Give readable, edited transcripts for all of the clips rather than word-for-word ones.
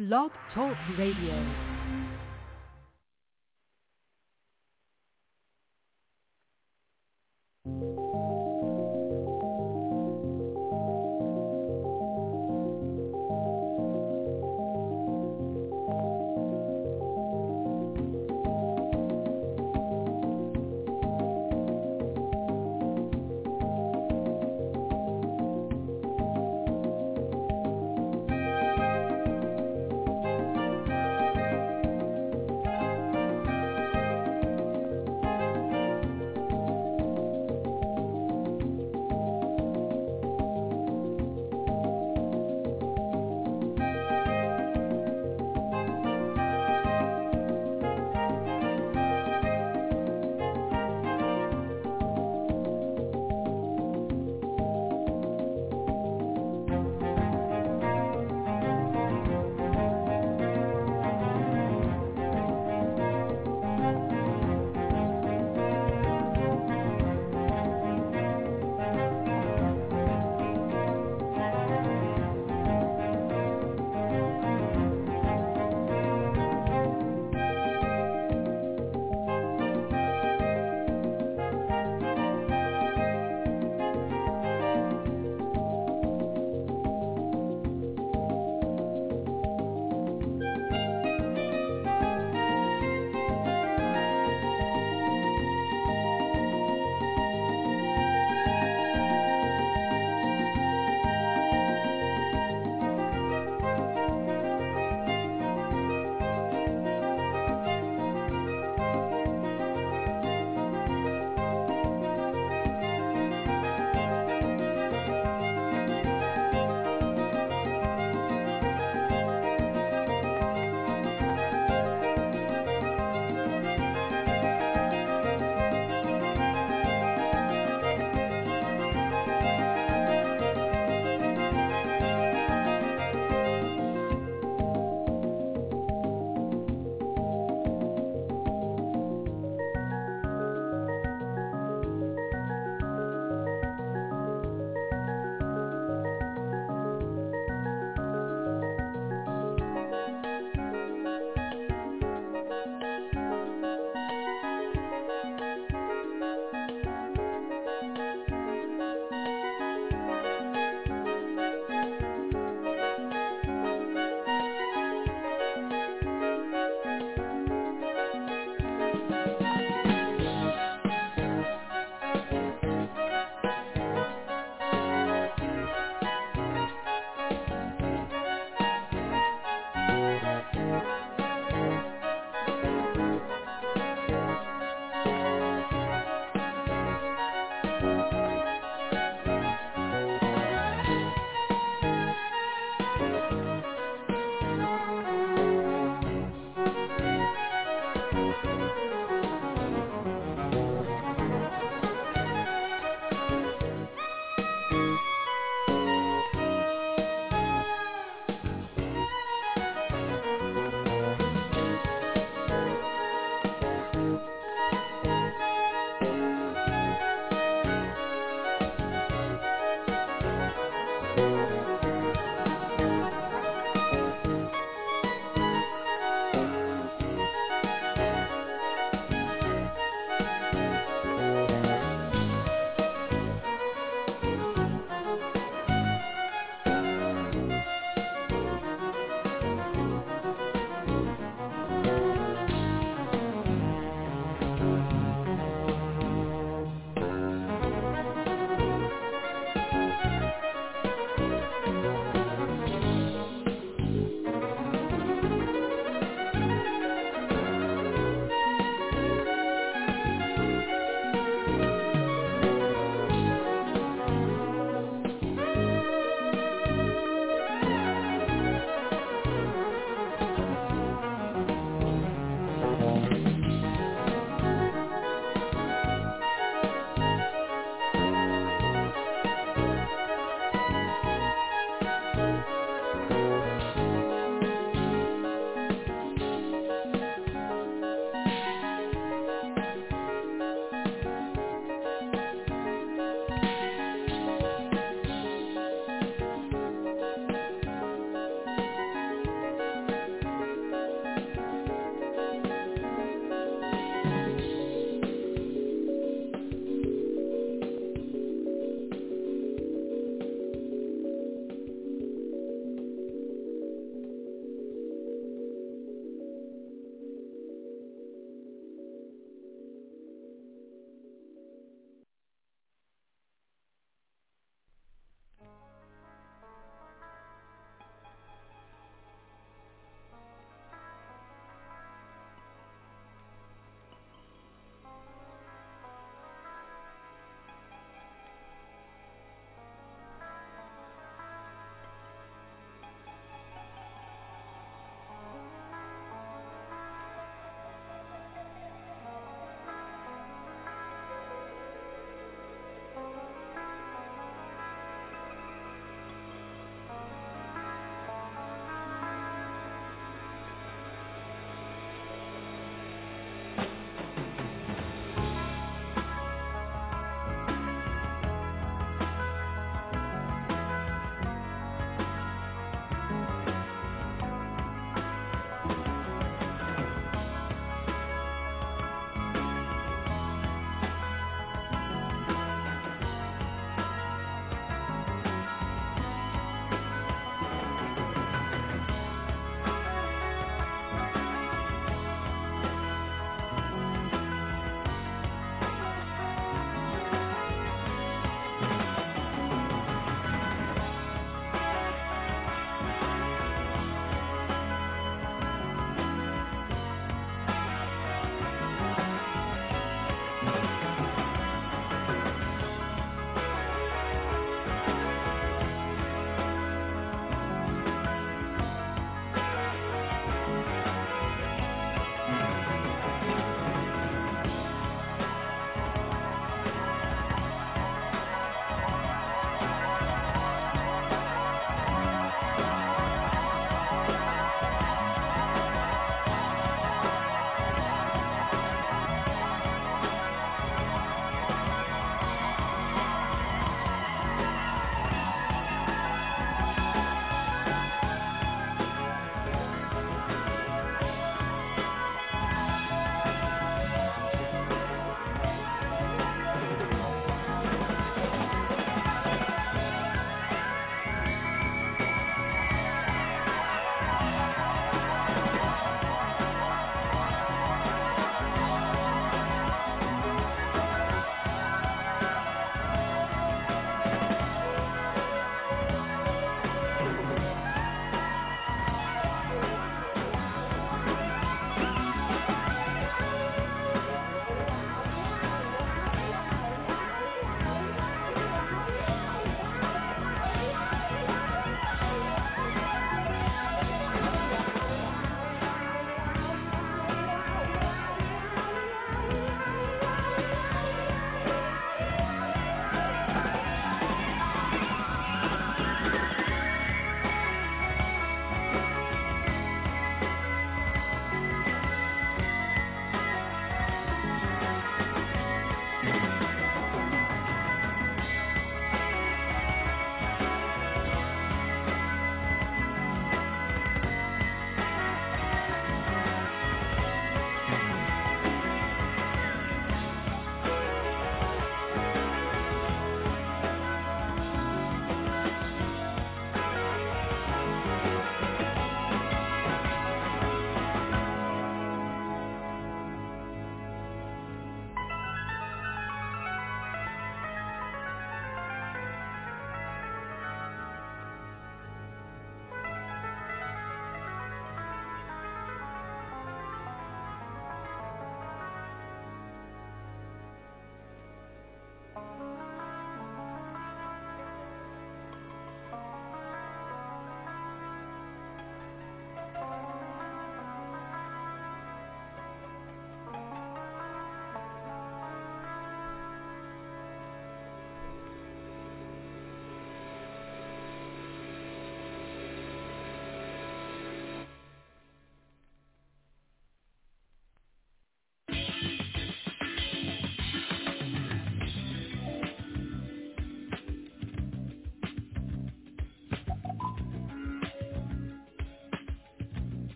Blog Talk Radio.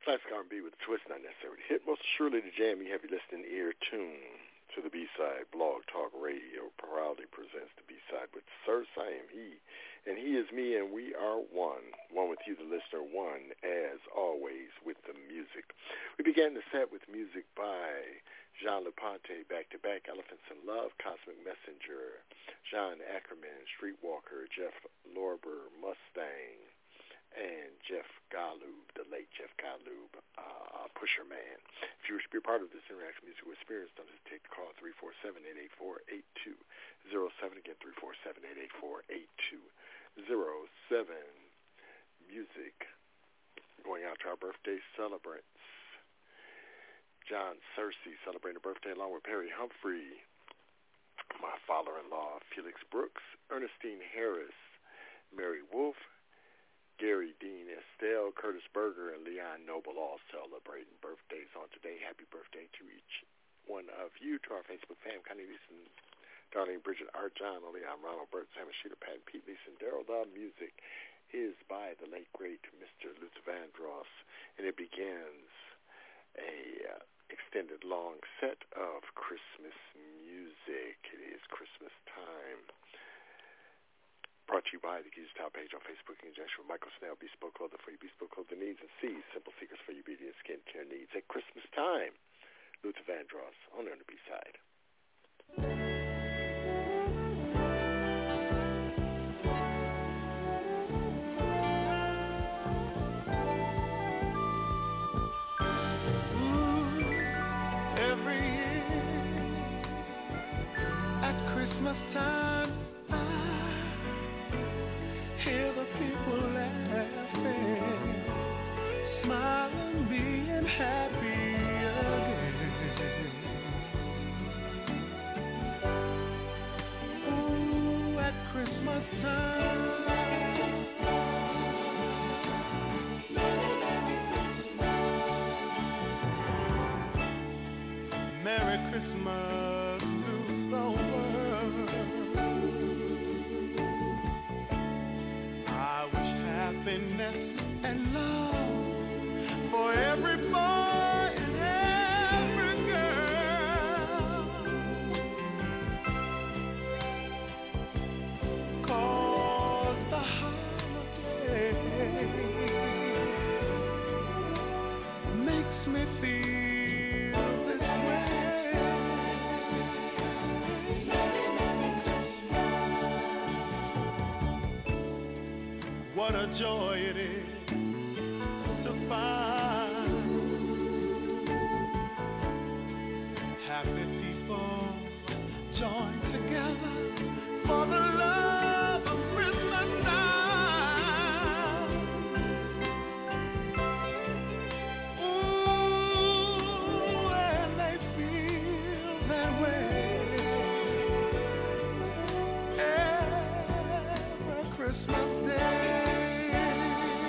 Classic R&B with a twist, not necessarily hit. Most surely the jam you have your listening ear tuned to the B-side. Blog Talk Radio proudly presents the B-side with Sir I Am He, and he is me, and we are one. One with you, the listener, one, as always, with the music. We began the set with music by Jean Leponte, Back-to-Back, Elephants in Love, Cosmic Messenger, John Ackerman, Streetwalker, Jeff Lorber, Mustang, and Jeff Golub, the late Jeff Golub, Pusher Man. If you wish to be a part of this interaction musical experience, don't hesitate to call 347-884-8207. Again, 347-884-8207. Music going out to our birthday celebrants. John Searcy celebrating a birthday along with Perry Humphrey, my father-in-law, Felix Brooks, Ernestine Harris, Mary Wolf, Gary Dean Estelle, Curtis Berger, and Leon Noble all celebrating birthdays on today. Happy birthday to each one of you. To our Facebook fam, Connie Leeson, Darlene Bridget, Art John, Leon Ronald, Bert, Sam Sheeta, Pat, Pete Leeson, Daryl. The music is by the late, great Mr. Luther Vandross, and it begins a extended long set of Christmas music. It is Christmas time. Brought to you by the Geezer Top page on Facebook in conjunction with Michael Snell, Bespoke Clothing for your bespoke clothing needs, and C, Simple Secrets for your beauty and skincare needs. At Christmas time, Luther Vandross on the B-side. Every year at Christmas time, hear the people laughing, smiling, being happy again. Ooh, at Christmas time. Merry Christmas to the world. I wish happiness and love for every boy and every girl. 'Cause the holiday makes me feel this way. What a joy it is to find happy people join together for the love of Christmas time. Ooh, and they feel that way every Christmas day.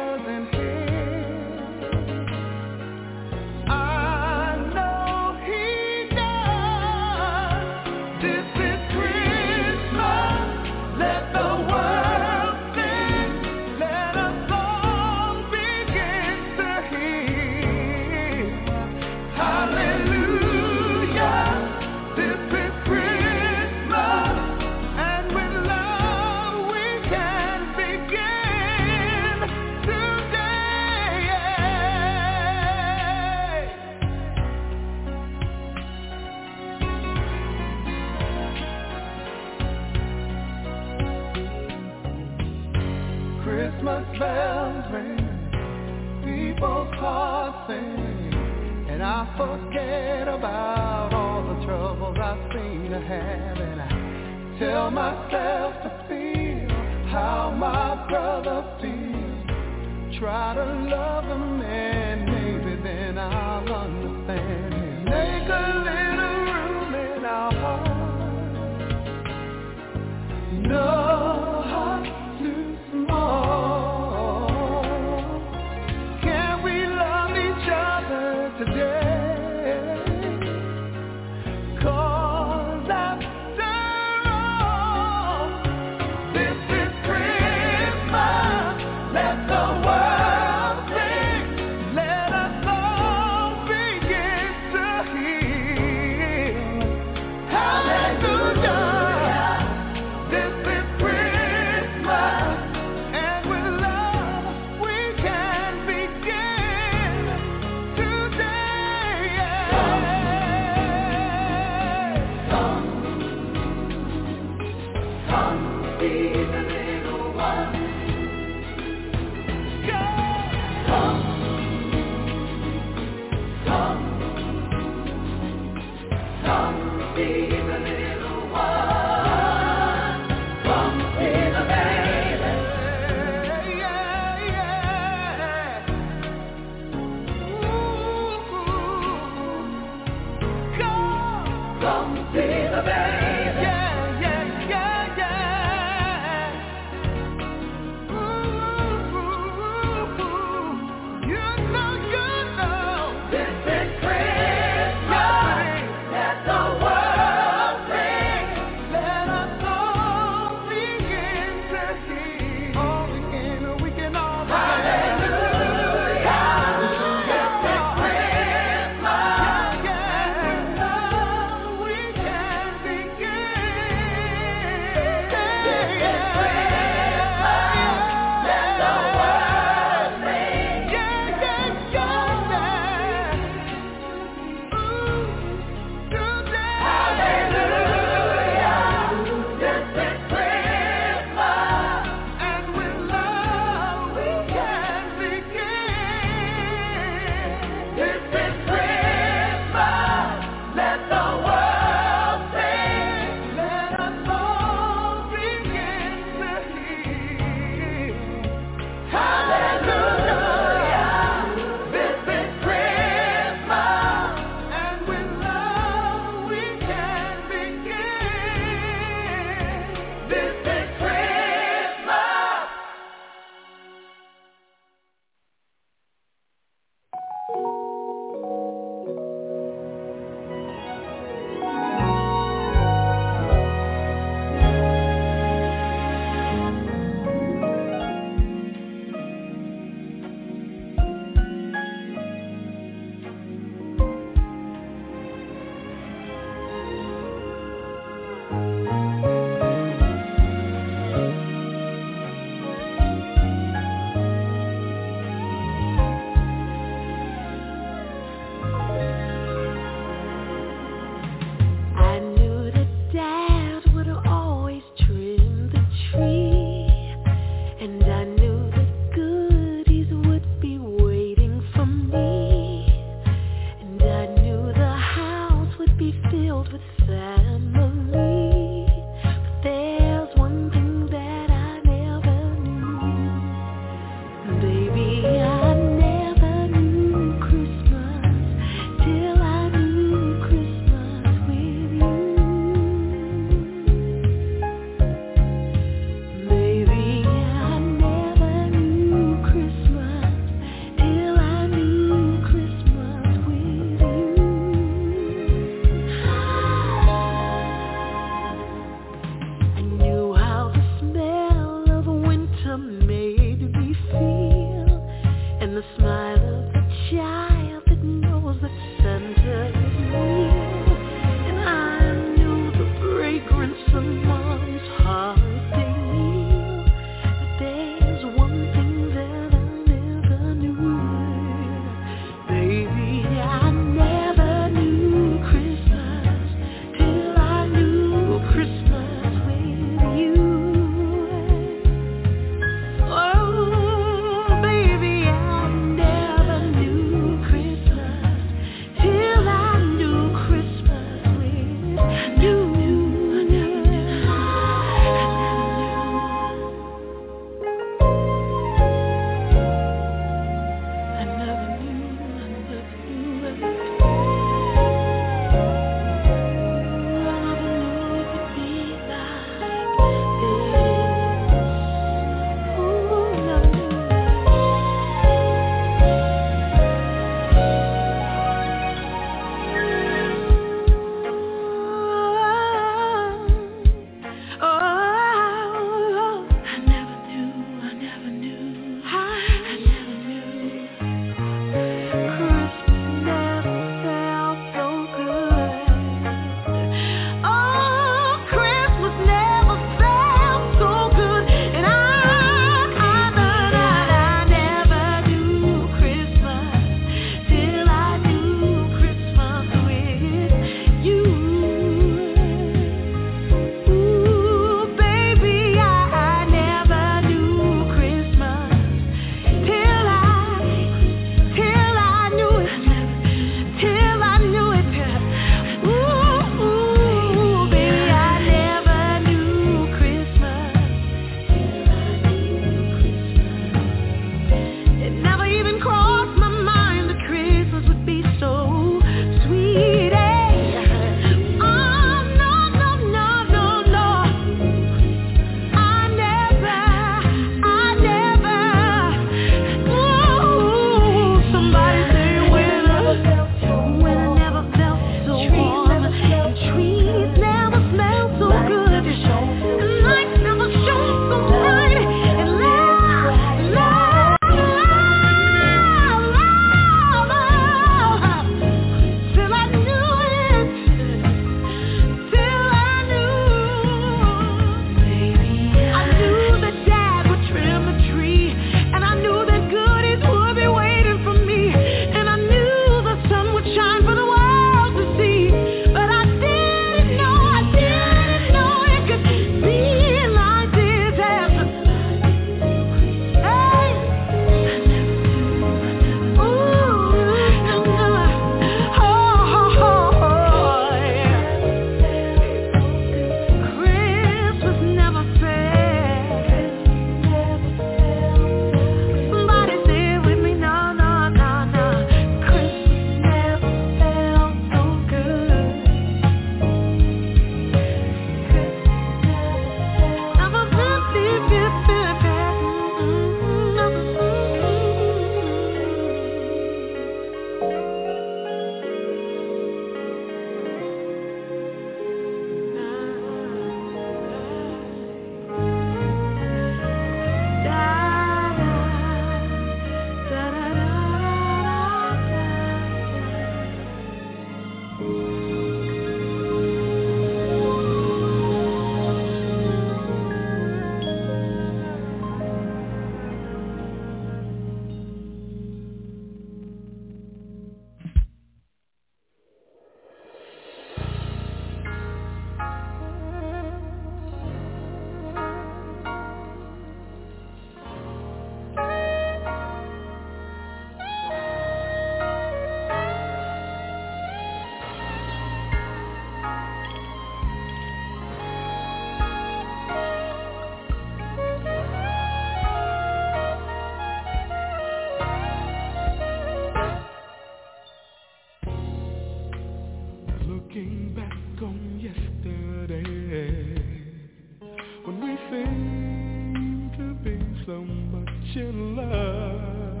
Looking back on yesterday, when we seemed to be so much in love,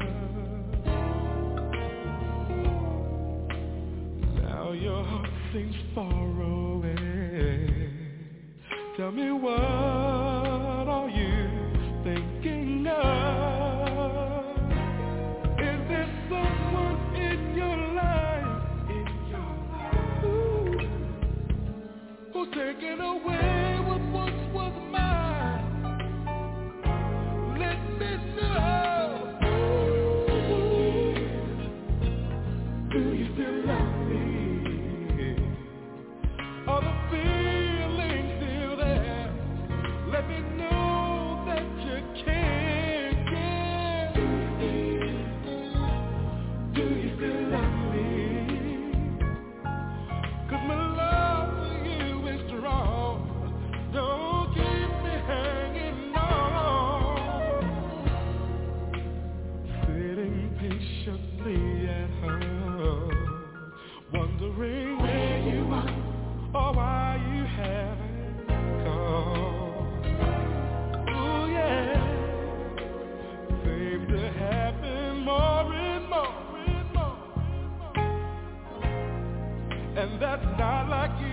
now your heart seems far away. Tell me, what are you thinking of? Is there someone in your life, who's taking away what once was mine? Let me know. Do you still love me? Are the feelings still there? Let me know that you care. Do you still love me? 'Cause my love for you is strong. Don't keep me hanging on. Sitting patiently at home, wondering where you are or why you haven't called. Oh yeah, seems to happen more and more. And that's not like you.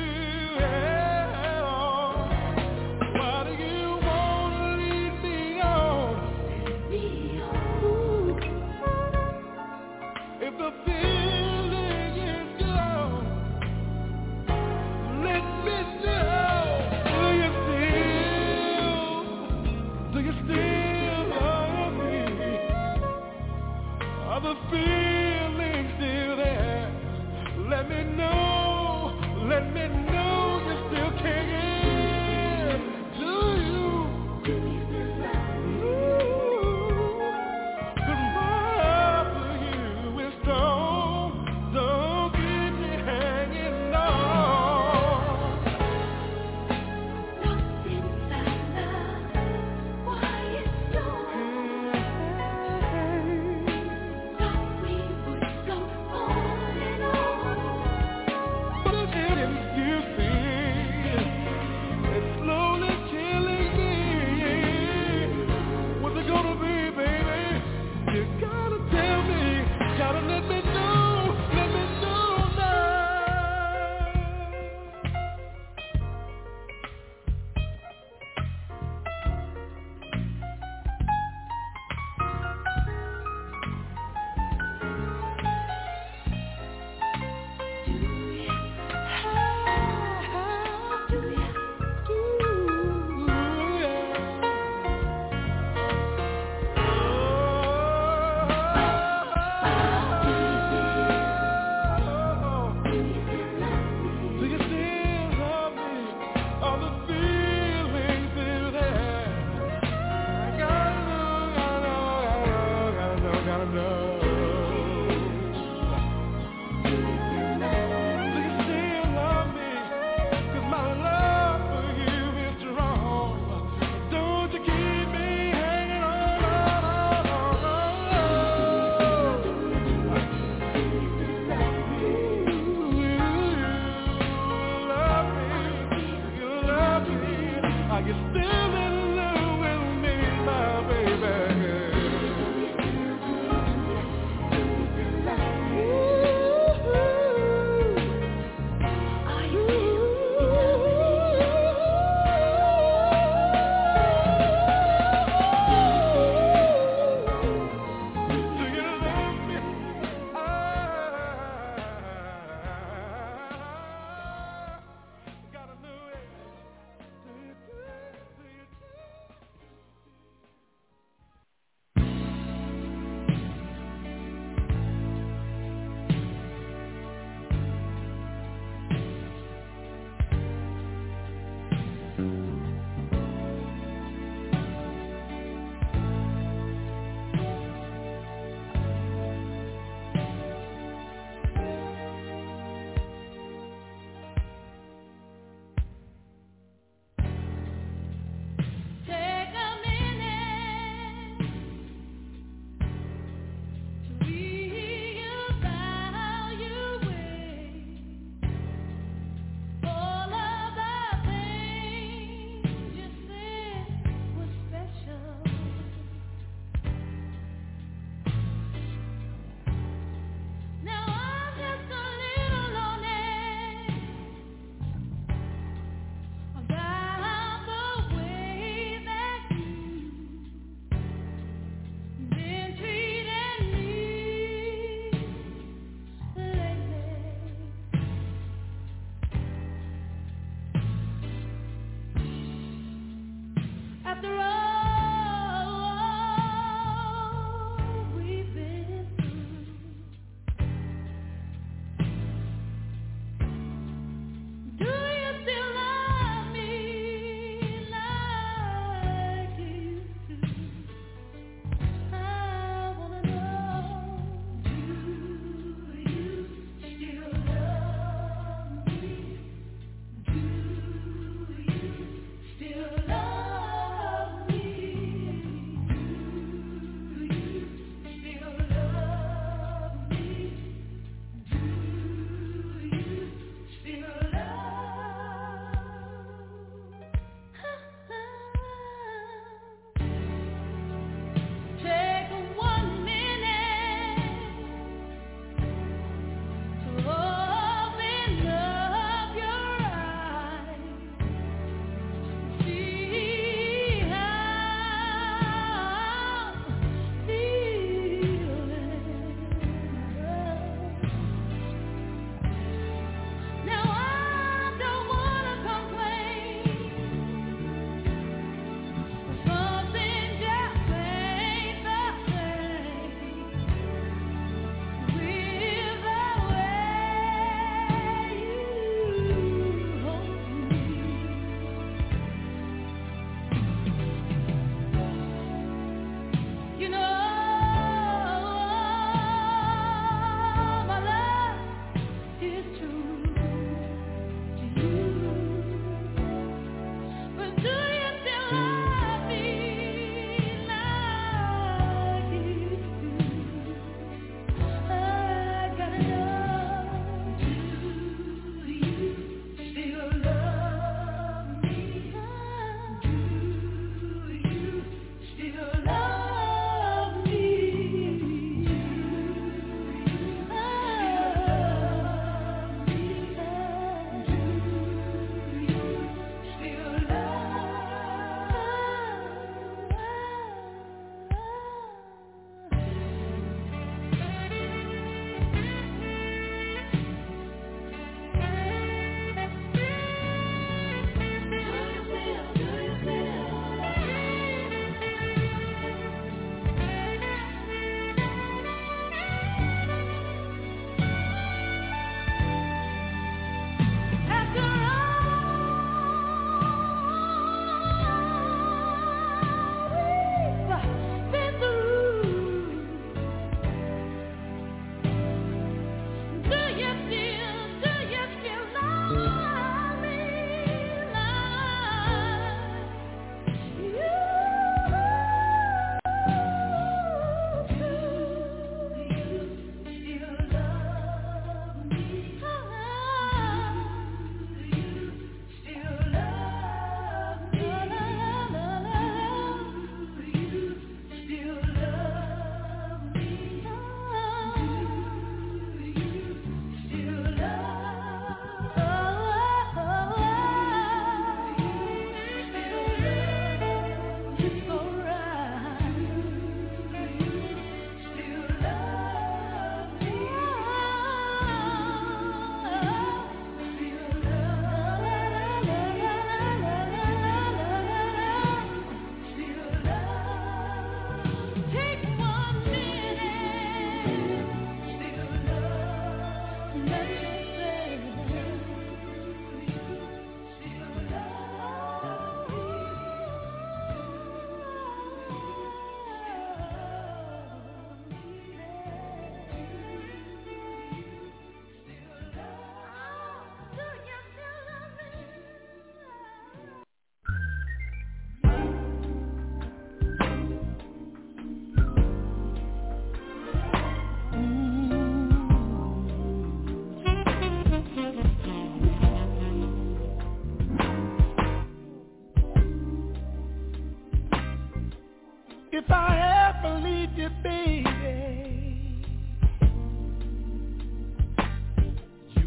Why do you wanna lead me on? If the feeling is gone, let me know. Do you still love me? Are the feelings still there? Let me know you're still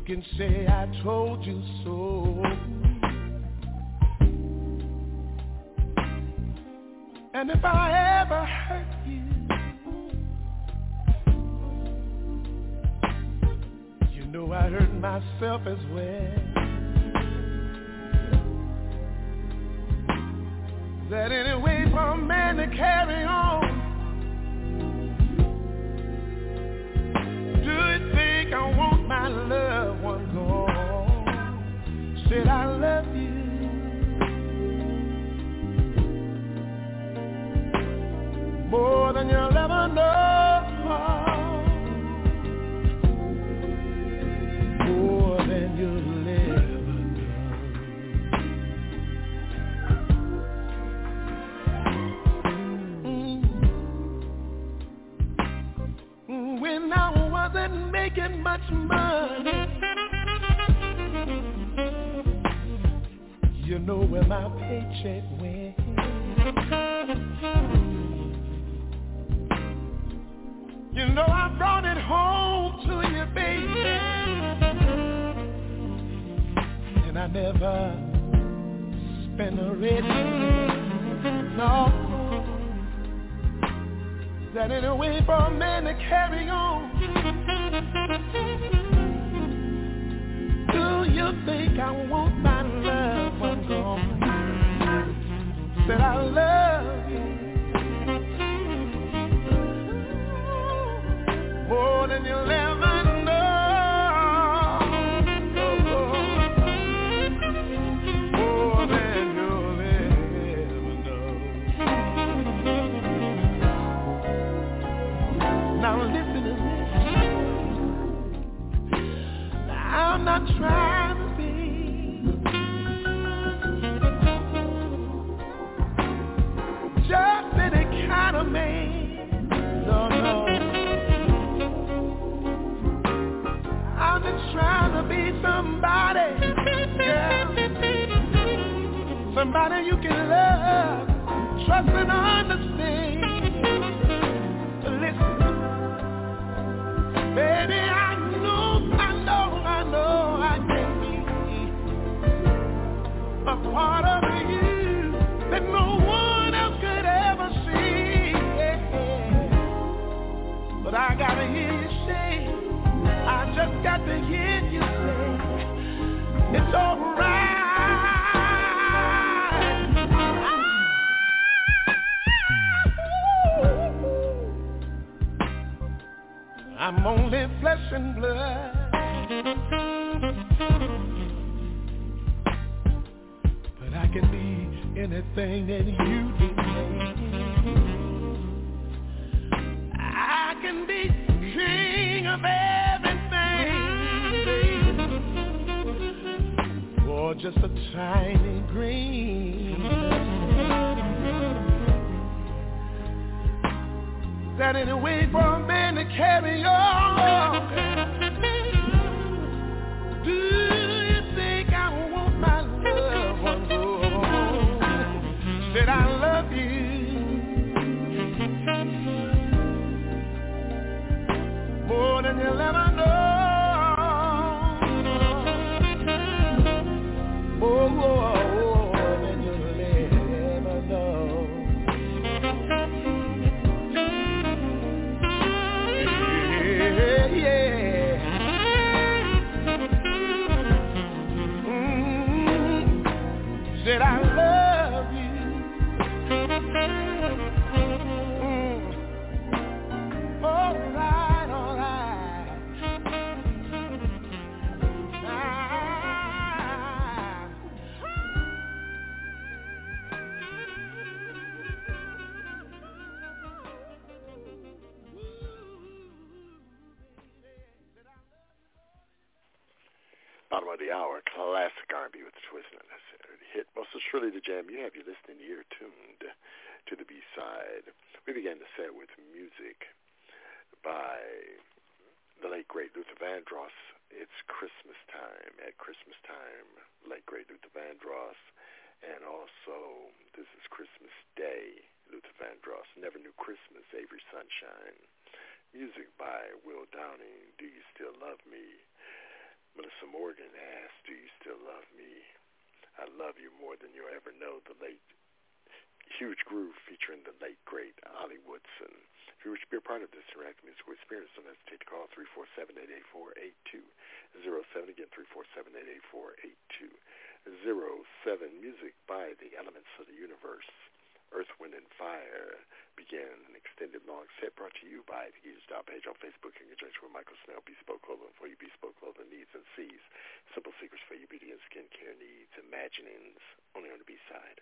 can say I told you so. And if I ever hurt you, you know I hurt myself as well. That any way for a man to carry on, do you think I want my loved one gone? Said I love you more than you'll ever know, more than you'll ever know. When I wasn't making much money, you know where my paycheck went. You know I brought it home to you, baby, and I never spent a red cent. No, that ain't a way for a man to carry on. Do you think I want my love one gone? Said I love you more than you'll ever know, more than you'll ever know. Now listen to this. I'm not trying to be just any kind of man. No, no. I'm just trying to be somebody, girl. Somebody you can love, trust and understand. Listen, baby, I know I can be a part of you that no one else could ever see. But I gotta hear you say, I just got to hear you say, it's alright. I'm only flesh and blood, but I can be anything that you demand. I can be king of everything, or just a tiny green that ain't a way for a man to carry on. Do you think I want my love one more? Said I love you more than you'll ever know. Oh, more than you'll ever know. Said I love you. All right, all right. Bottom of the hour, classic R&B with the twist on this hit. Most surely the jam. You have your listening ear tuned to the B-side. We began the set with music by the late great Luther Vandross. It's Christmas time. At Christmas time, late great Luther Vandross, and also This Is Christmas Day, Luther Vandross. Never Knew Christmas, Avery Sunshine. Music by Will Downing, Do You Still Love Me? Melissa More Than You'll Ever Know, the late Huge Groove featuring the late, great Ollie Woodson. If you wish to be a part of this interactive musical experience, don't hesitate to call 347-884-8207. Again, 347-884-8207. Music by the Elements of the Universe. Earth, Wind, and Fire began an extended long set brought to you by the Geezer Style page on Facebook in conjunction with Michael Snell, Bespoke Clothing for your bespoke clothing needs and sees. Simple secrets for your beauty and skincare needs. Imaginings only on the B-side.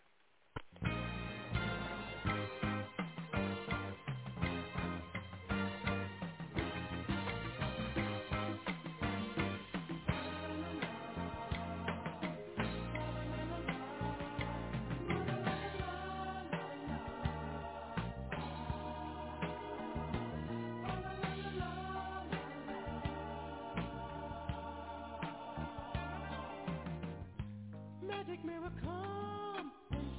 Magic mirror come and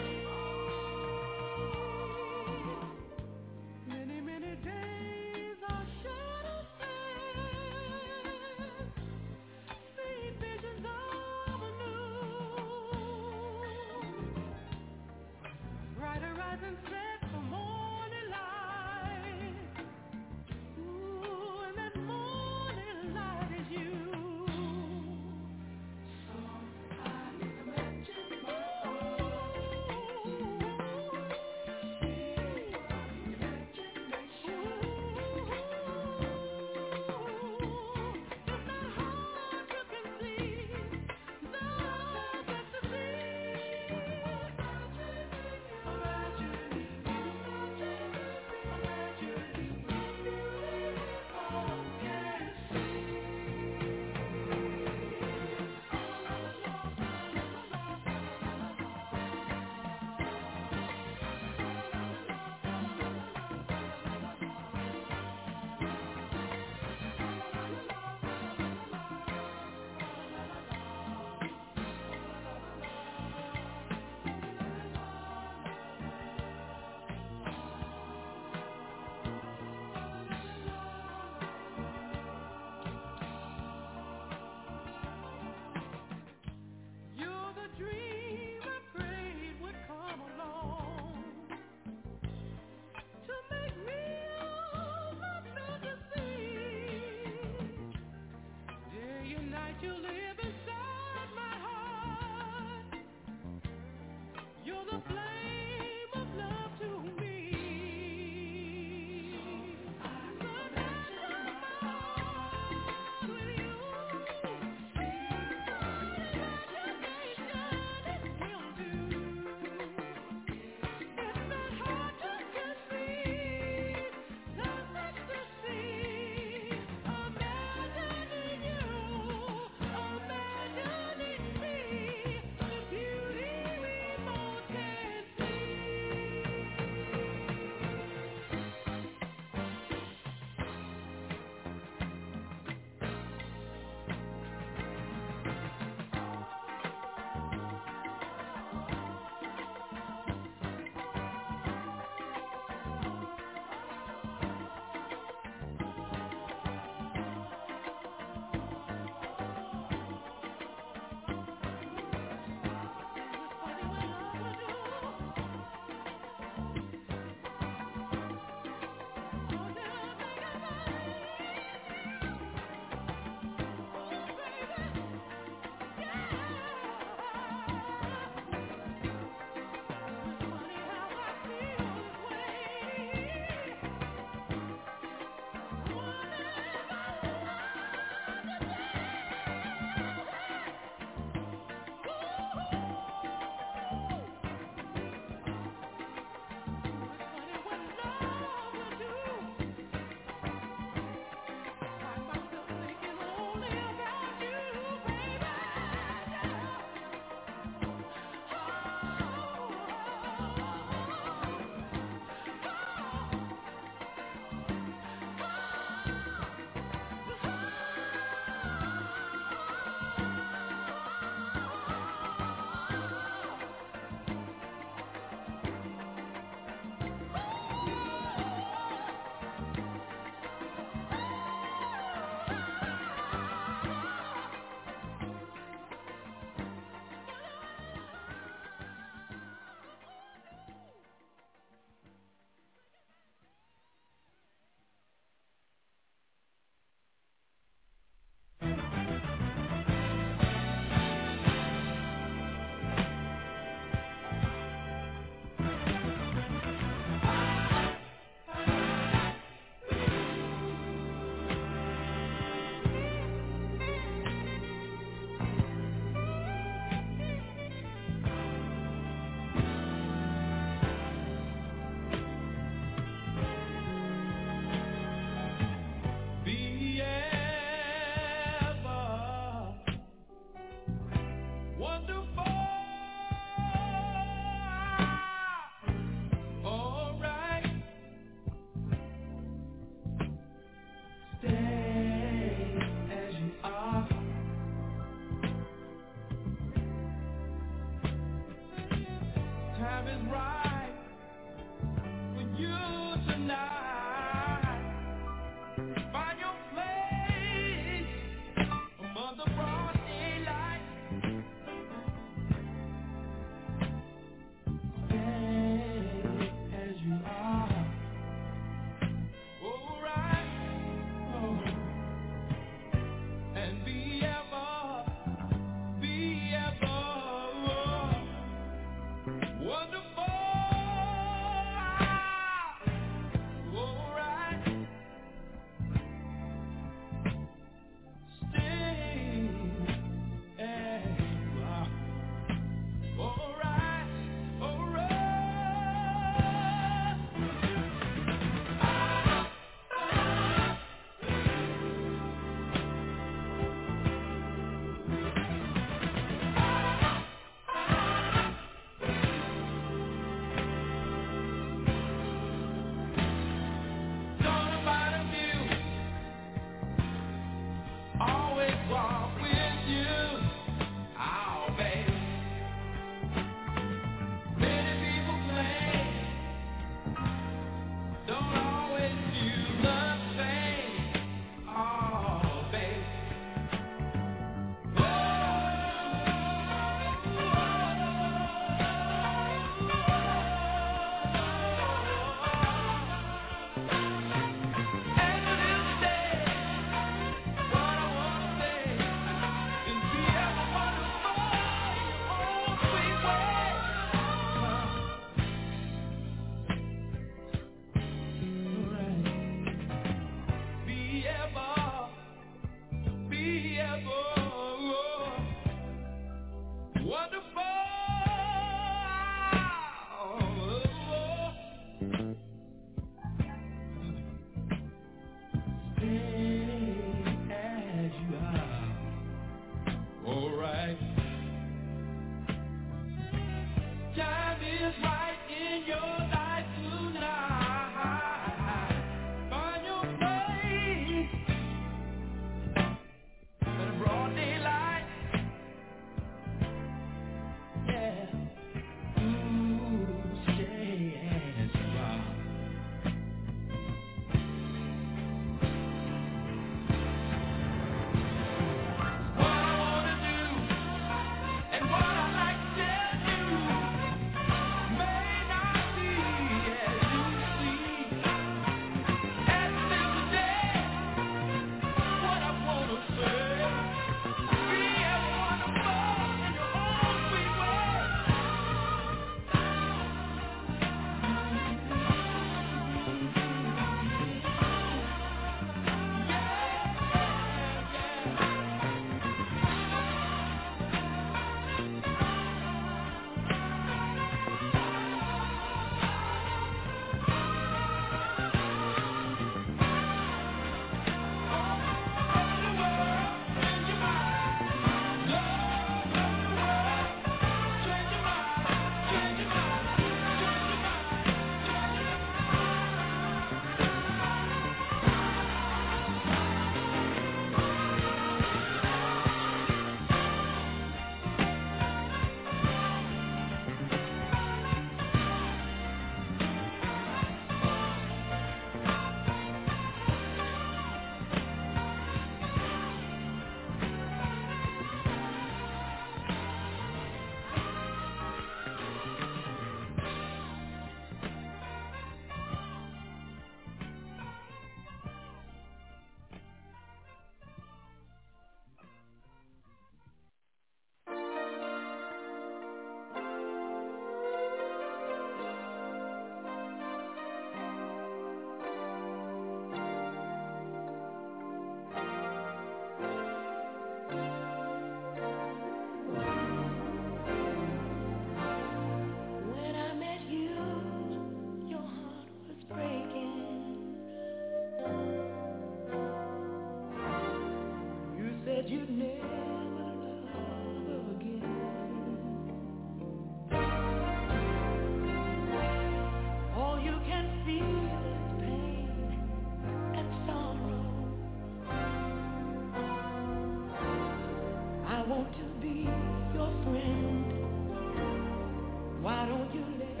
I want to be your friend. Why don't you let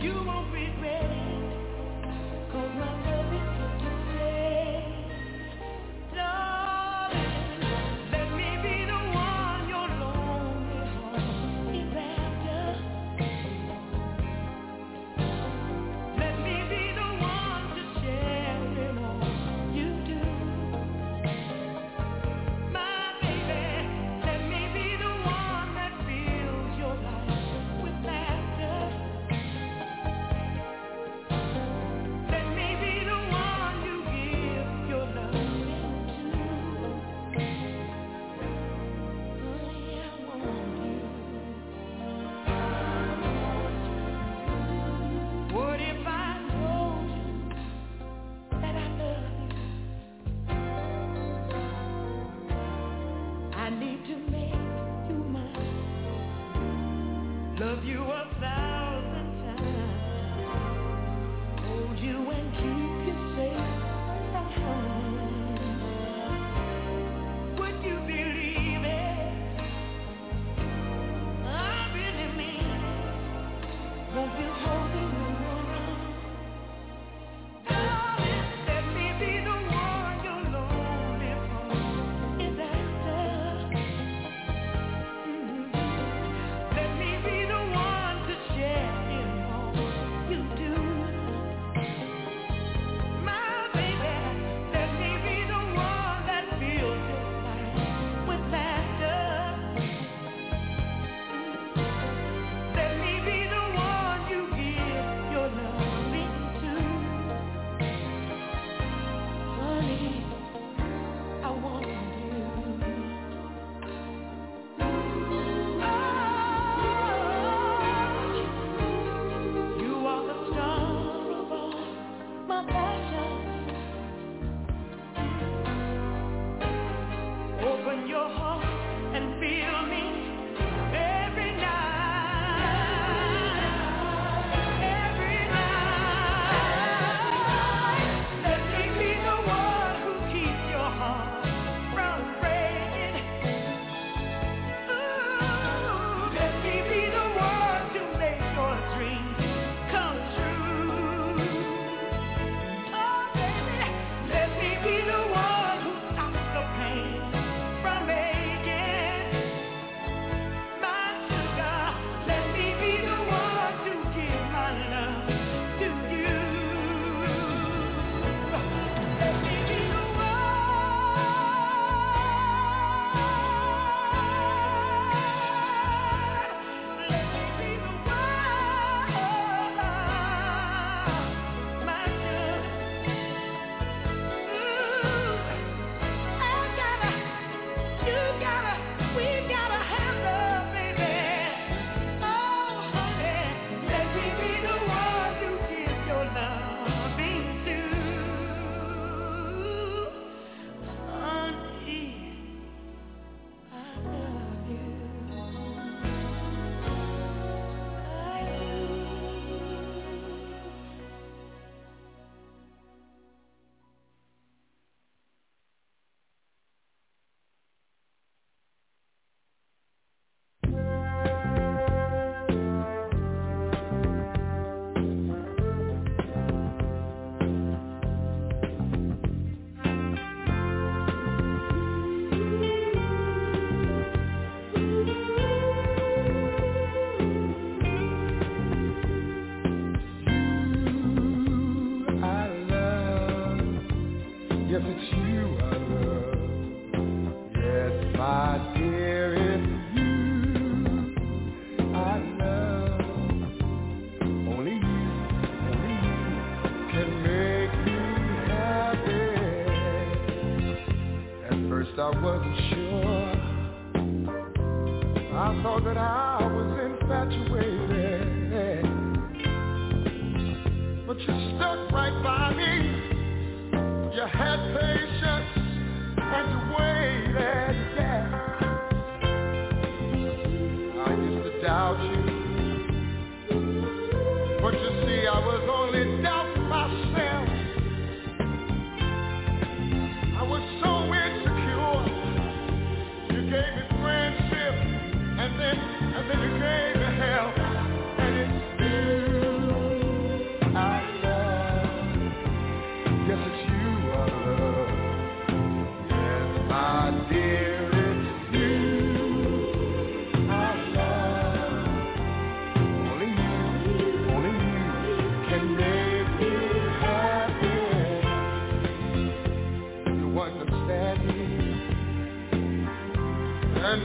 And then you gave me hell, and it's still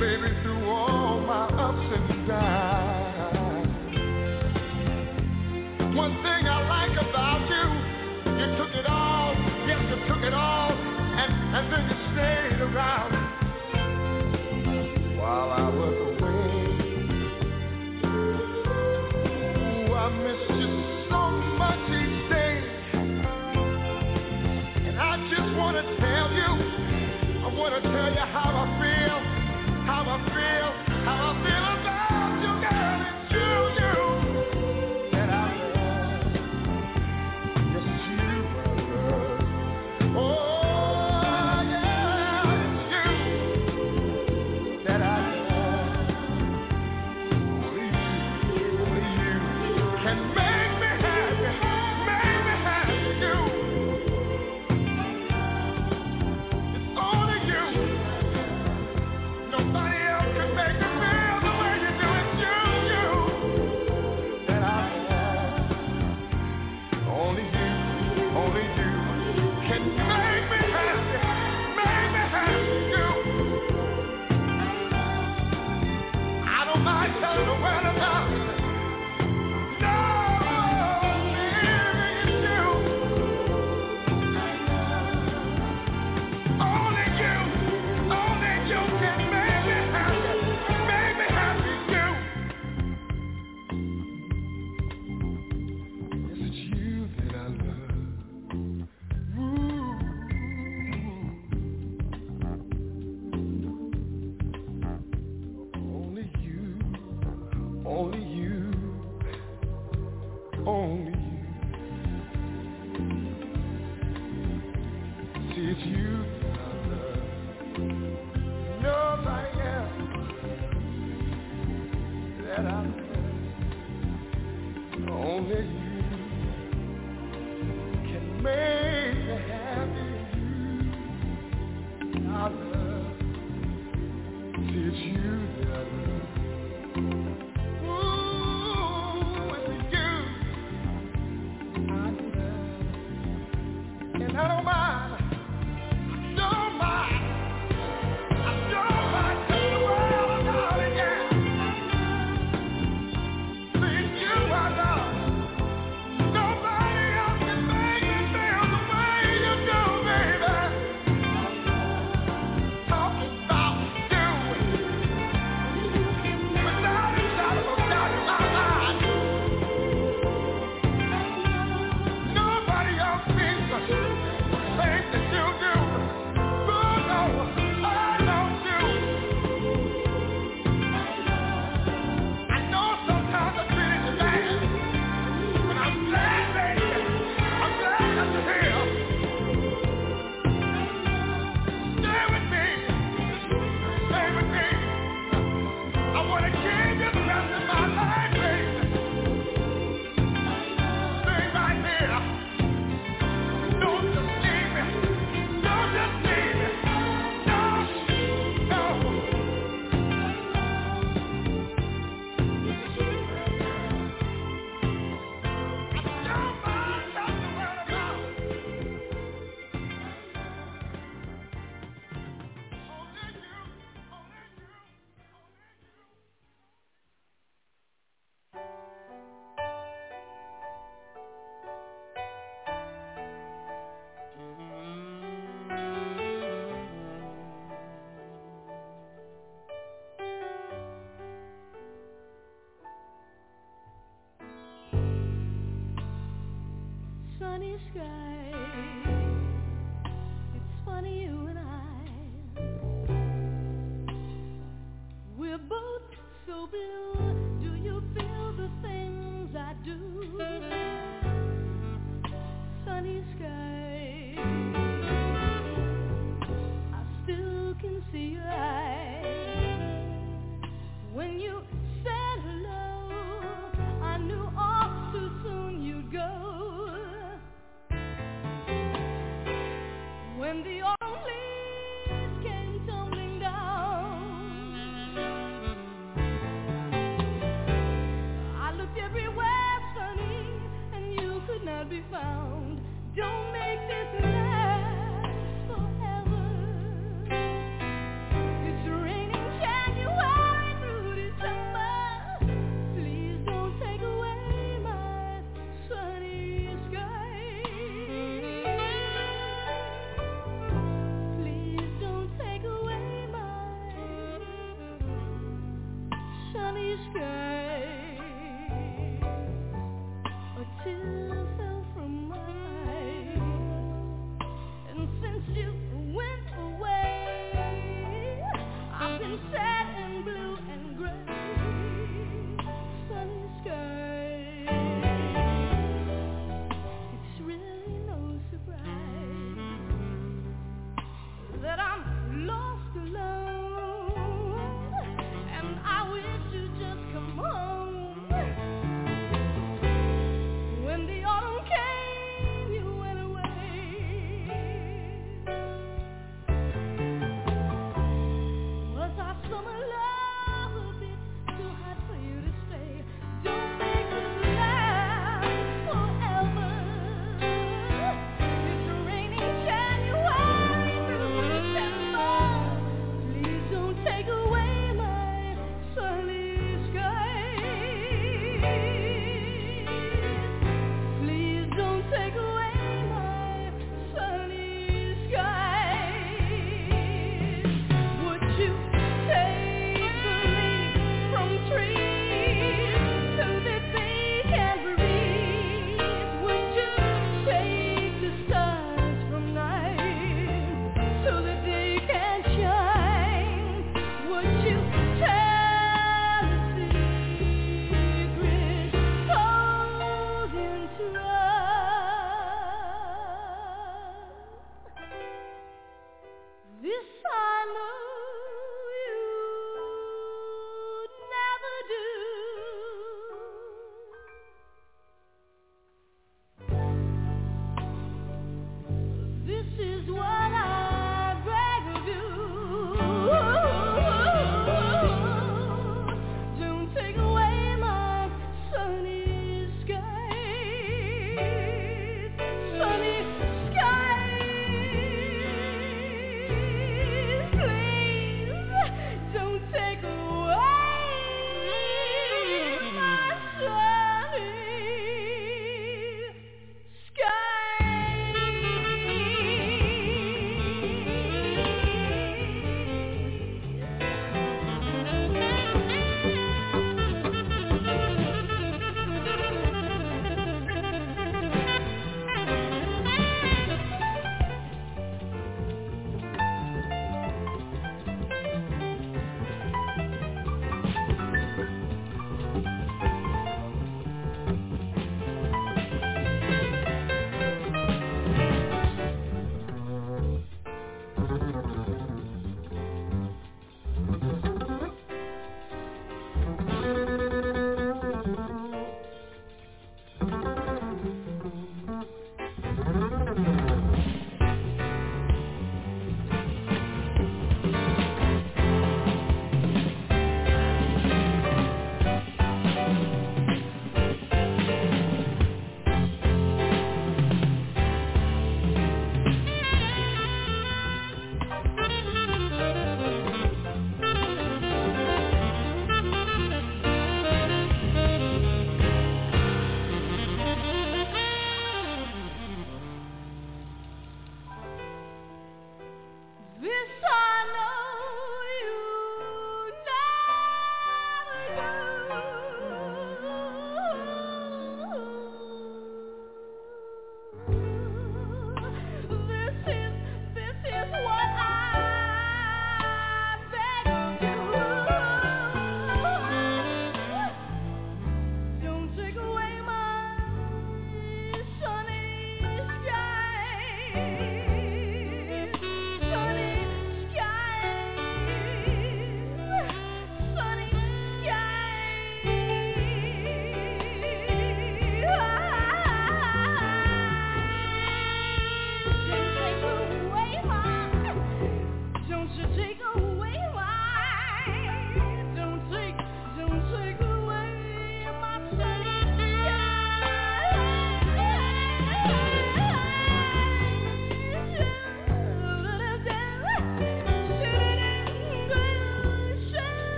baby, through all my ups and downs. One thing I like about you, you took it all, yes, you took it all, and then you stayed around while I was away. Ooh, I missed you so much each day, and I just want to tell you, I want to tell you how I feel, how I feel, how I feel about you, girl. It's you that I love. Yes, it's you I love. Oh, yeah, it's you that I love. Only you can make me happy, you. It's only you. Nobody else can make me feel the way you do. It's you that I love. Only you can make me happy, you. I don't mind telling the world about it. No, baby, it's you. Only you can make me happy, you. Yes, it's you that I love. Ooh. Only you, only you, only you. See, it's you that I love. Nobody else that I love. Only you can make me happy. I love. See, it's you that I love. Ooh, it's you I love. And I don't mind. Don't mind. I don't mind telling the world about it, yeah. See, it's you I love. Nobody else can make me feel the way you do, baby. Talking about you. Without a shadow of doubt in my mind. Nobody else thinks the same that you do. Oh, no, I don't do. I know sometimes I treat you bad, but I'm glad, baby. I'm glad that you're here. Stay with me. Stay with me. I want to give you the rest of my life, baby. Stay right here. Don't just leave me. Don't just leave me. No, no. Don't mind telling the world about it. Only you. Sunny sky. It's funny you and I. We're both so blue. Do you feel the things I do? Sunny sky. I still can see your eyes. When you said hello, I knew all too soon you'd go. When the autumn leaves came tumbling down, I looked everywhere, sunny, tears fell from my eyes. And since you went away, I've been sad and blue and gray. Sunny skies. It's really no surprise that I'm lost alone, and I wish you'd just come home. When the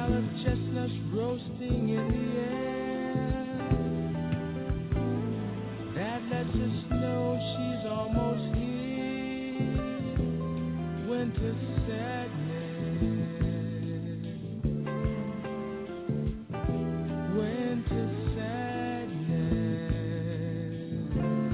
scarlet chestnuts roasting in the air. That lets us know she's almost here. Winter sadness, winter sadness.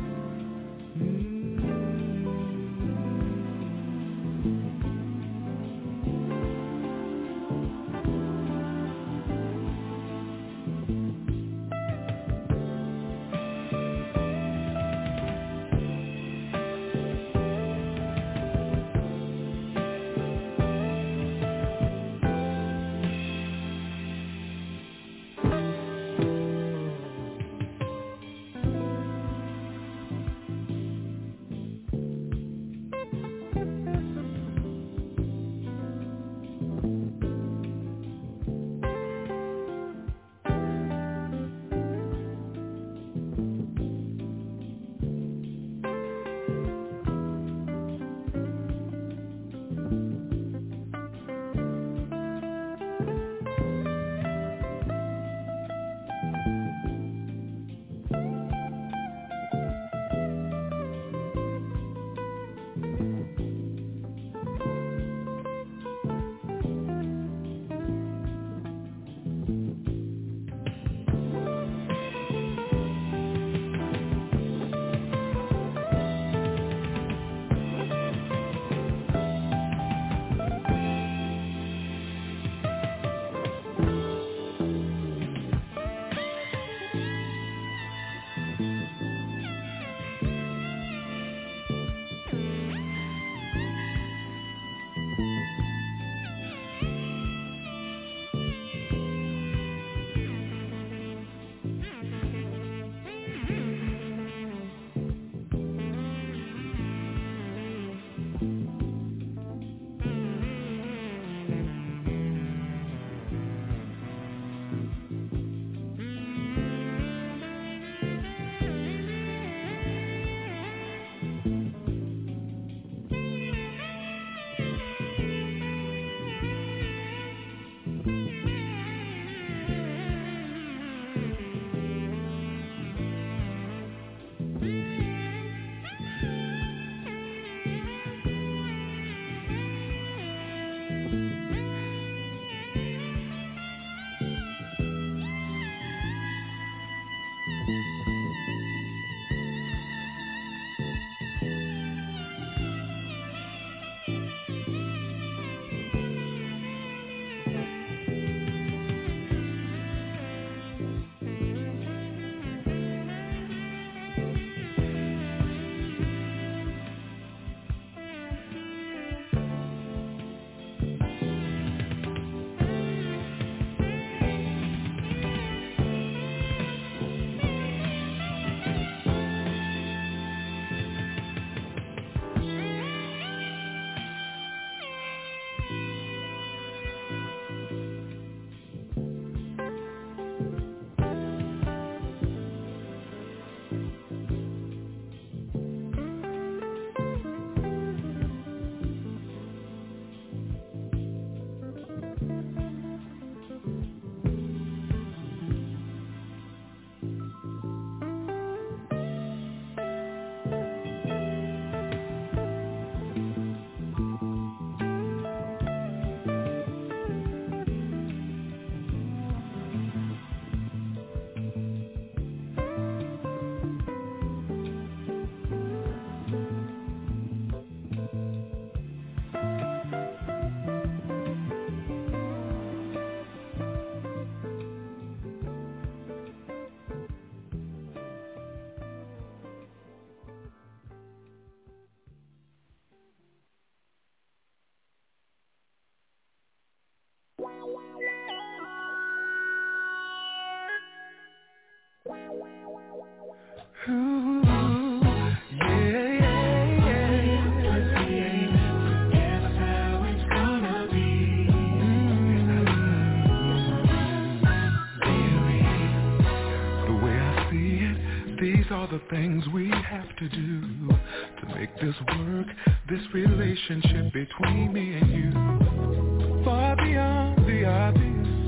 The things we have to do to make this work, this relationship between me and you. Far beyond the obvious,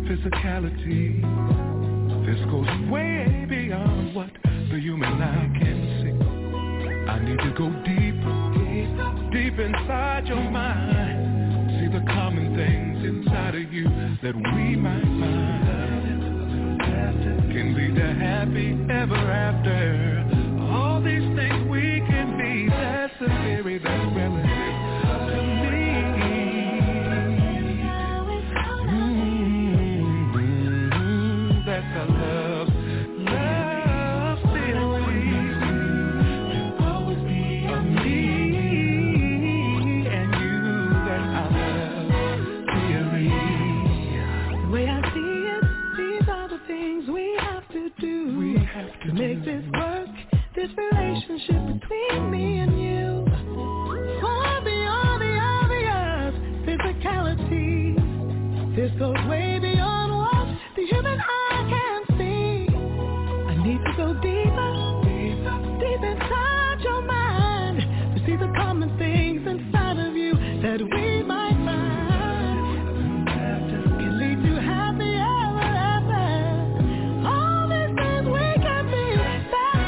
physicality. This goes way beyond what the human eye can see. I need to go deep, deep inside your mind. See the common things inside of you that we might find can lead to happy ever after. All these things we can be, that's a theory that's relative to me. That's a love theory. There'll always be a me and you. That's our love theory. The way I see it, these are the things we have to do. We have to make this work. This relationship between me and you, far beyond the obvious physicality. This goes way beyond what the human eye can see. I need to go deeper, deep inside your mind to see the common things inside of you that we might find can lead to happy ever after. All these things we can be.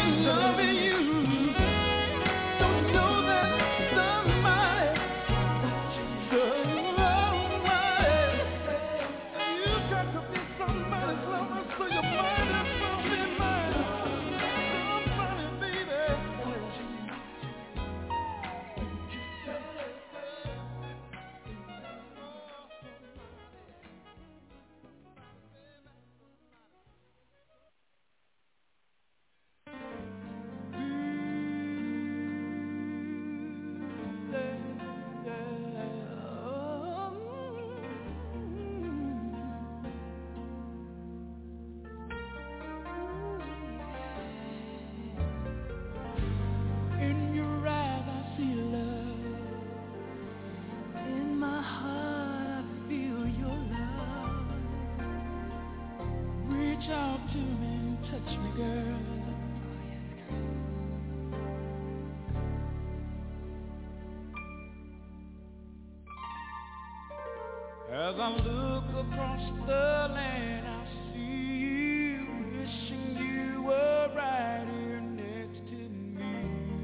As I look across the land, I see you, wishing you were right here next to me.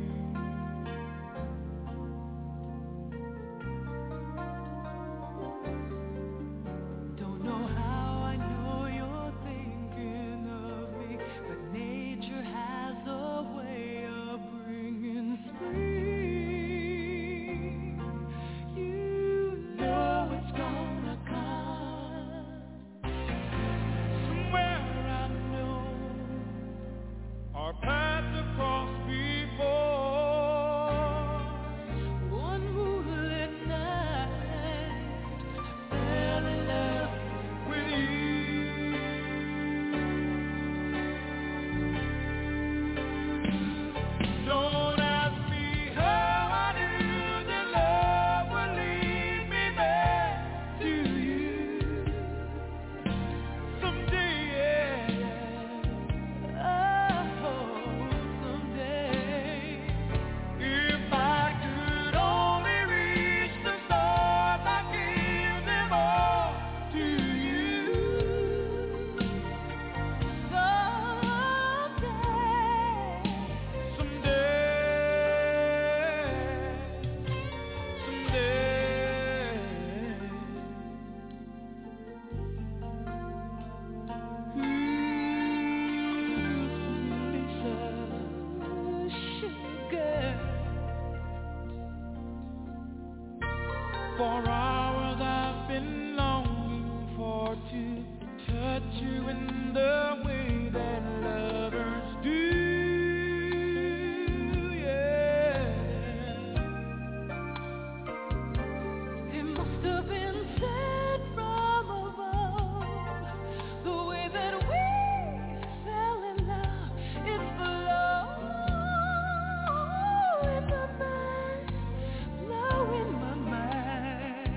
Don't know how I know you're thinking of me, but nature has a way of bringing spring. You know it's gonna come. Somewhere I know our paths have crossed before. One moonlit night, I fell in love With you, don't ask me how I knew that love would lead me back to you someday. someday. If I could only reach the stars, I'd give them all to you. For hours I've been longing for to touch you in the way that lovers do. Yeah. It must have been said from above, the way that we fell in love. It's the love in my mind, love in my mind.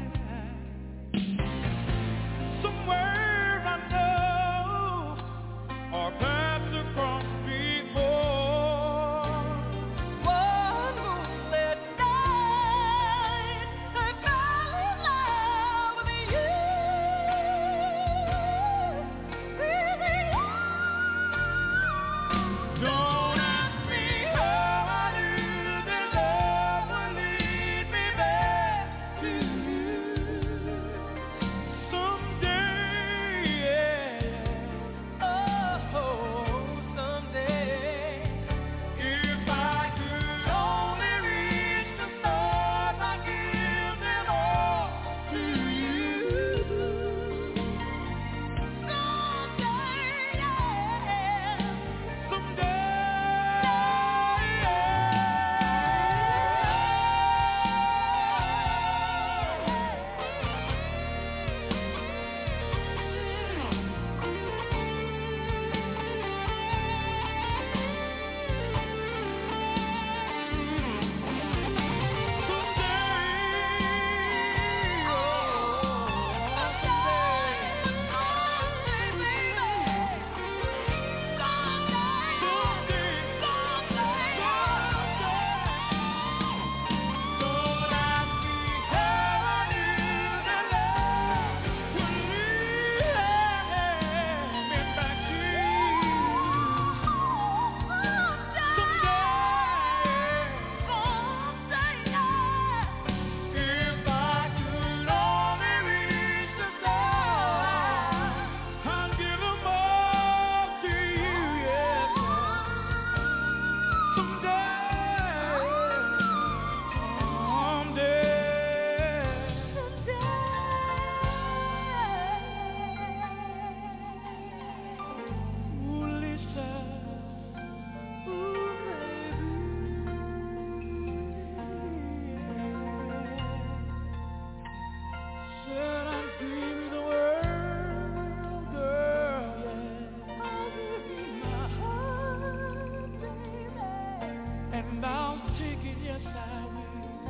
And I'll take it, yes I will.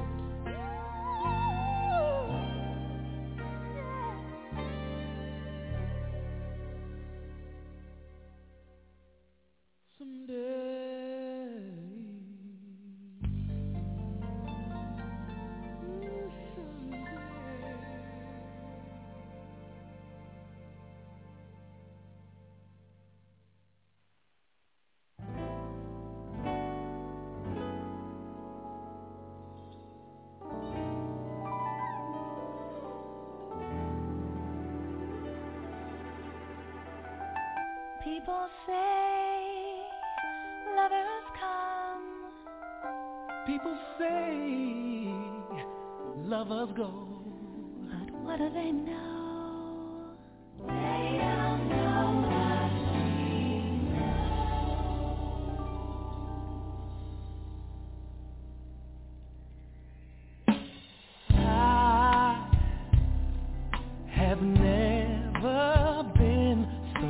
People say lovers come. People say lovers go. But what do they know? They don't know what we know. I have never been so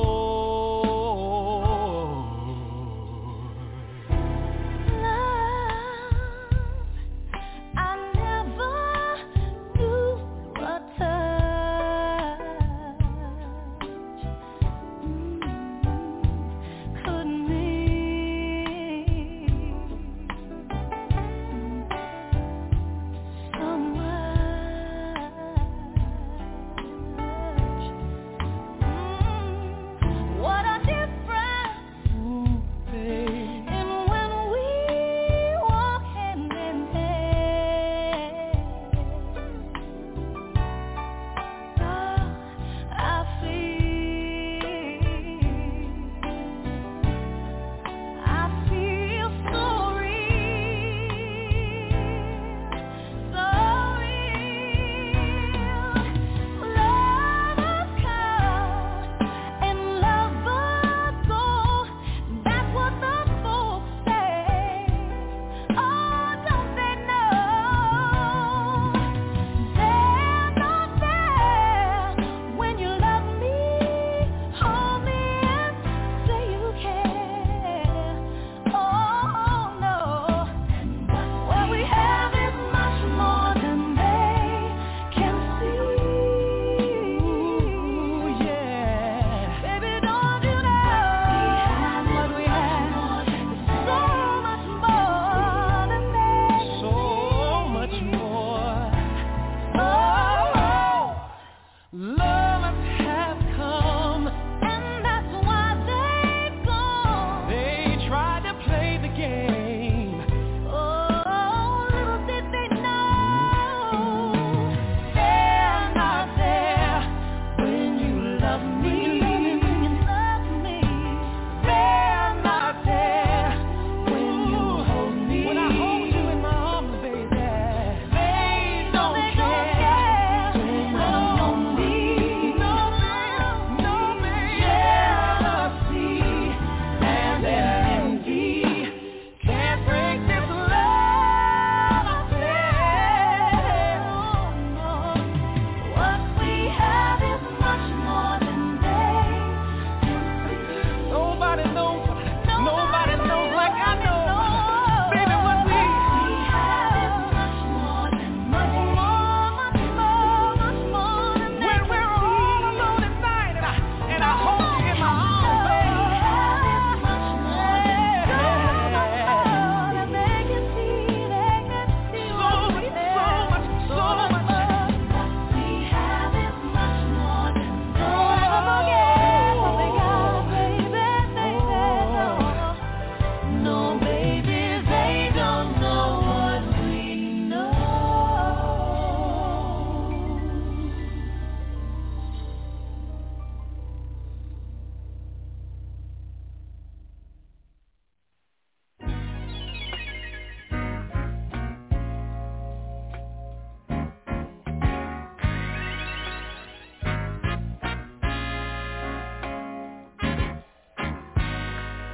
Love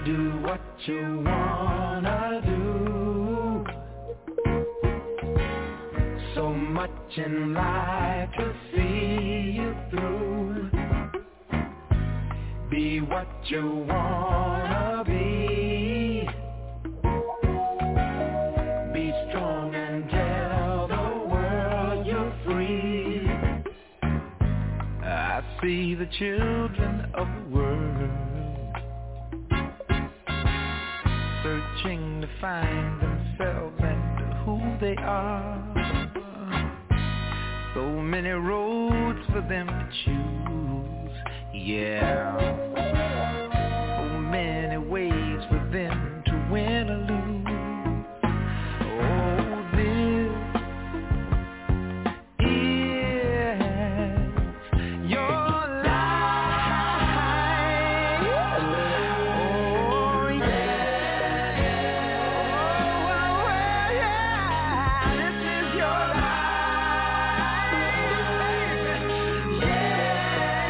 do what you wanna do. So much in life to see you through. Be what you wanna be. Be strong and tell the world you're free. I see the children of the world searching to find themselves and who they are. So many roads for them to choose, yeah. So many ways for them to win or lose. Oh, this is your life. Oh, yeah. Oh, yeah. This is your life, baby. Yeah,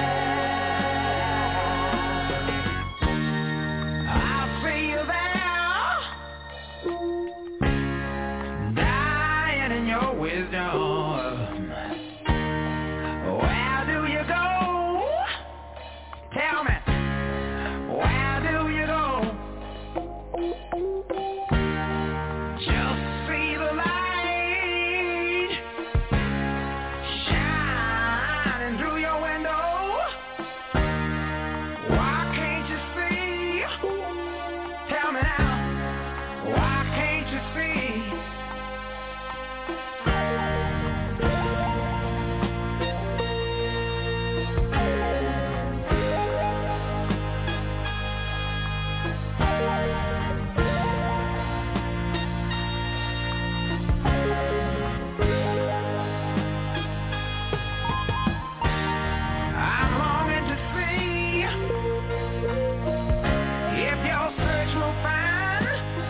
yeah. I see you there, dying in your wisdom. Where do you go? Tell me, where do you go? Just see the light shining through your window. Why can't you see? Tell me now, why can't you see? I'm longing to see if your search will find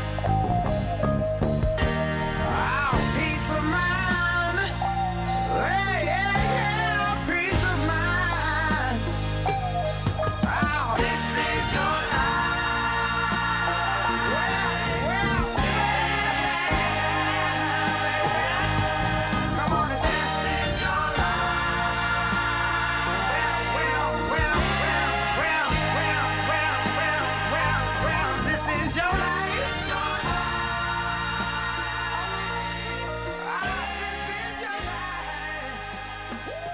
peace of mind. Hey, yeah, yeah, peace of mind. Oh, this is your life. Well, come on, and this is your life. Well, this is your life. This is your life.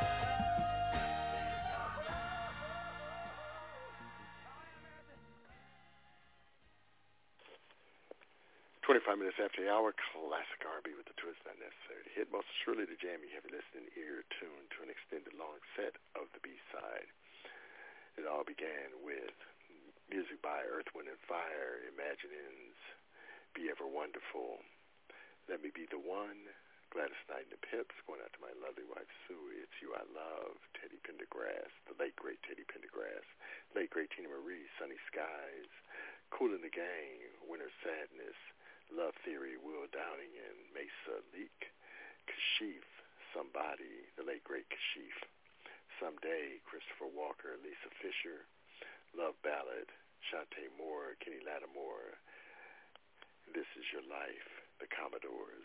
25 minutes after the hour, classic R&B with the twist not necessary to hit. Most surely the jam you have a listening ear tuned to an extended long set of the B-side. It all began with music by Earth, Wind & Fire, Imaginings, Be Ever Wonderful, Let Me Be the One, Gladys Knight and the Pips, going out to my lovely wife Sue, It's You I Love, Teddy Pendergrass, the late great Teddy Pendergrass, late great Tina Marie, Sunny Skies, Kool and the Gang, Winter Sadness, Love Theory, Will Downing and Mesa Leak, Kashif, Somebody, the late great Kashif, Someday, Christopher Walker, Lisa Fisher, Love Ballad, Shantae Moore, Kenny Lattimore, This Is Your Life, The Commodores.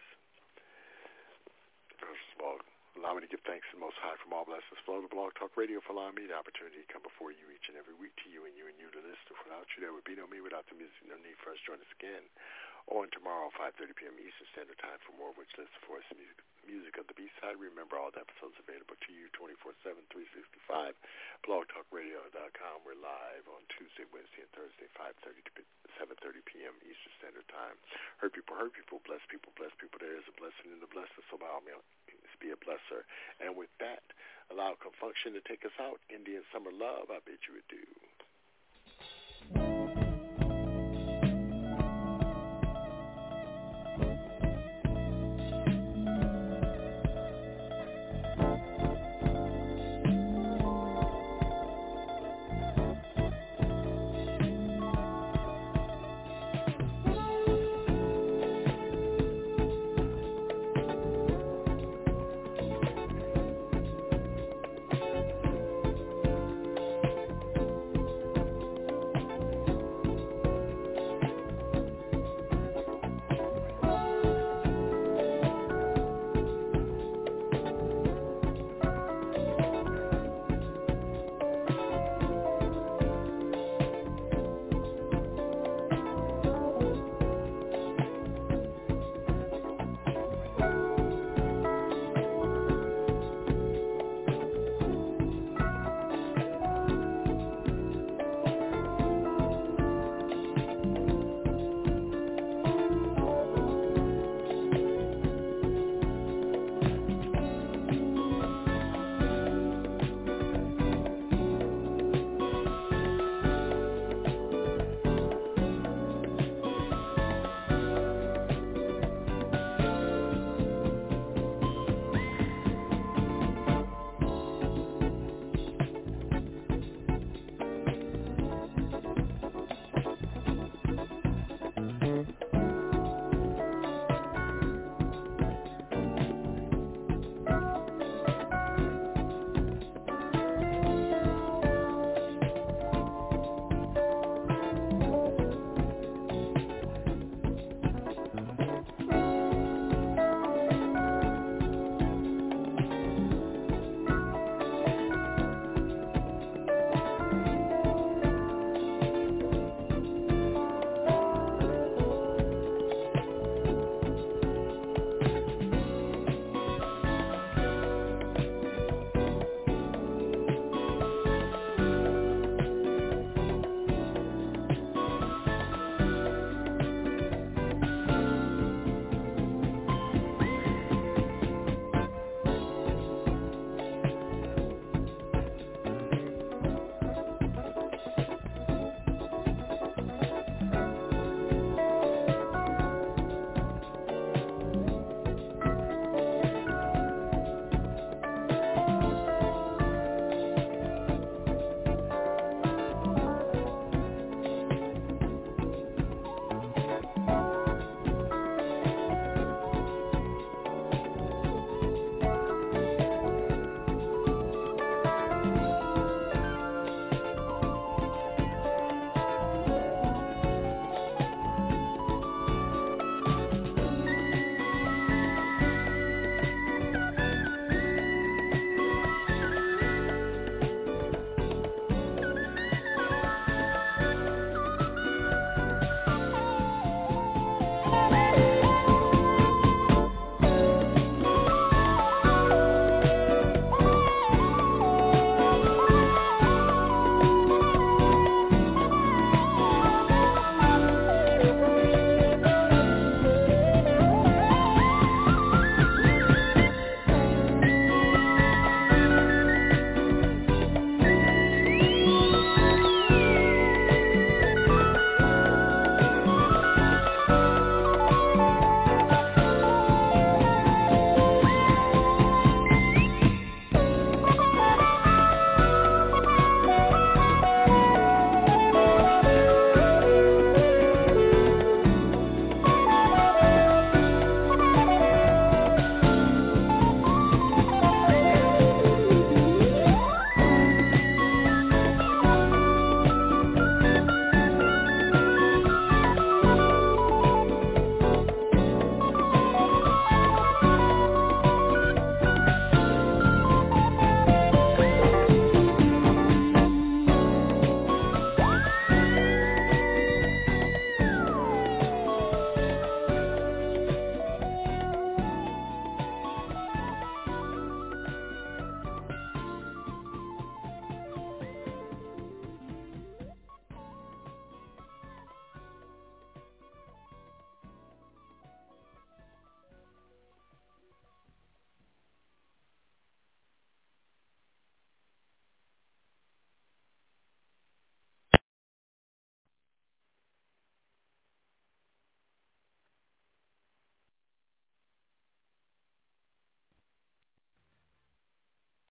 First of all, allow me to give thanks to the Most High from all blessings flow to Blog Talk Radio for allowing me the opportunity to come before you each and every week to you and you to listen. Without you, there would be no me. Without the music, no need for us to join us again on tomorrow, 5:30 p.m. Eastern Standard Time for more of which listen for us music of the B-side. Remember, all the episodes available to you 24/7, 365. BlogTalkRadio.com. We're live on Tuesday, Wednesday, and Thursday, 5:30 to 7:30 p.m. Eastern Standard Time. Hurt people, bless people, bless people. There is a blessing in the blessing, so by all means, be a blesser. And with that, allow Confunction to take us out. Indian Summer Love, I bid you adieu.